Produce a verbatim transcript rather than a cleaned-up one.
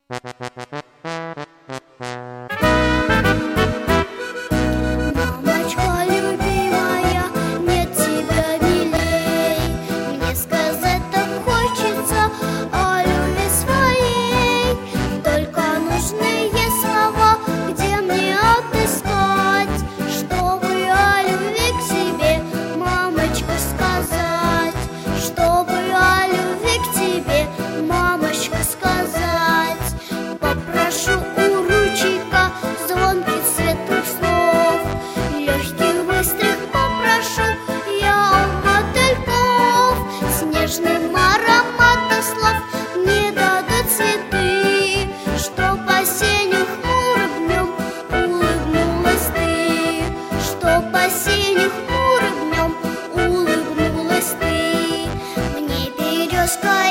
Мамочка любимая, нет тебя милей. Мне сказать так хочется о любви своей. Только нужны слова, где мне отыскать, чтобы о любви к тебе, мамочка, сказать. Чтобы о любви к тебе, мамочка, сказать. Попрошу у ручейка звонких светлых слов, легких быстрых попрошу я у мотыльков. С нежным ароматом слов мне дадут цветы, чтоб осенним хмурым днем улыбнулась ты. Чтоб осенним хмурым днем улыбнулась ты. Мне березка